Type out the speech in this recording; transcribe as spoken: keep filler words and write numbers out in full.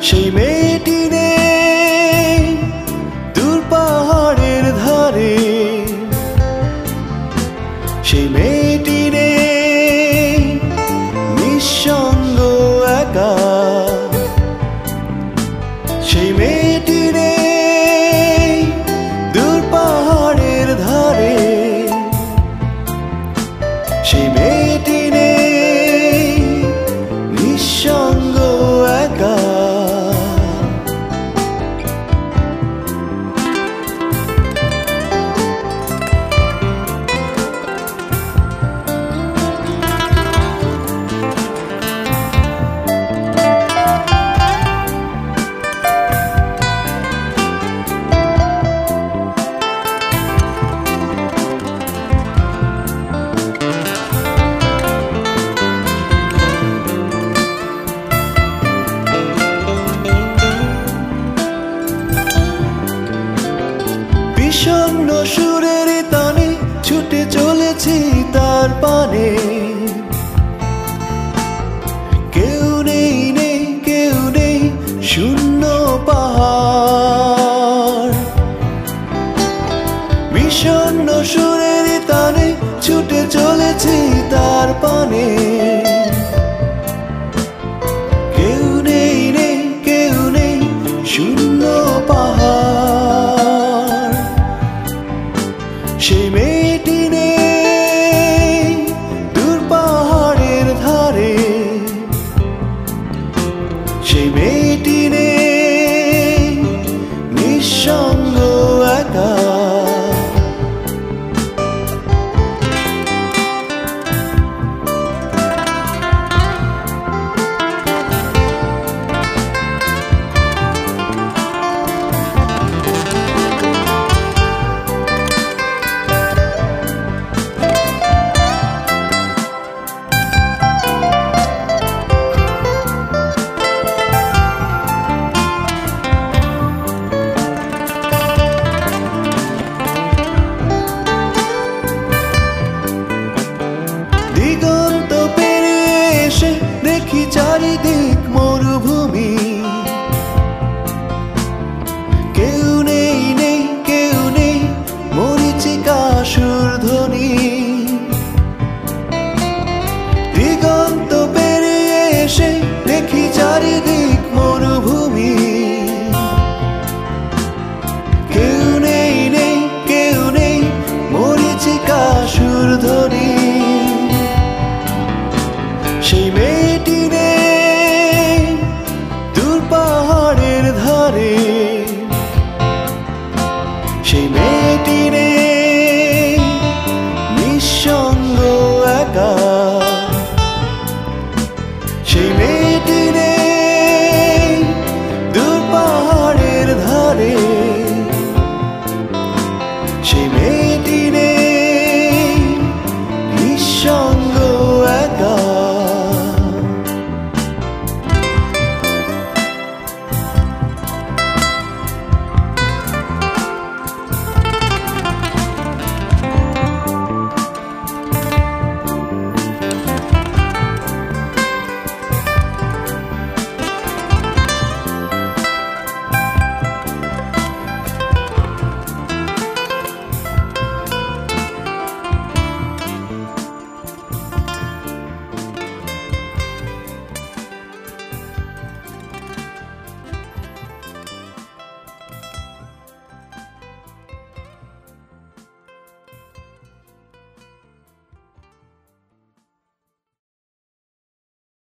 সেই মেয়েটি নেই দূর পাহাড়ের ধারে, সেই মেয়েটি নেই নিঃসঙ্গ একা, সেই মেয়েটি নেই দূর পাহাড়ের ধারে, সেই মেয়েটি নেই নিঃসঙ্গ একা। বিষণ্ণ সুরের তানে ছুটে চলেছি তার পানে, কেউ নেই নেই কেউ নেই শূন্য পাহাড়। বিষণ্ণ সুরের তানে ছুটে চলেছি তার পানে, কেউ নেই নেই কেউ নেই শূন্য পাহাড়। সেই মেয়েটি নেই দূর পাহাড়ের ধারে, সেই মেয়েটি নেই নিঃসঙ্গ একা। দিগন্ত পেরিয়ে এসে দেখি চারিদিক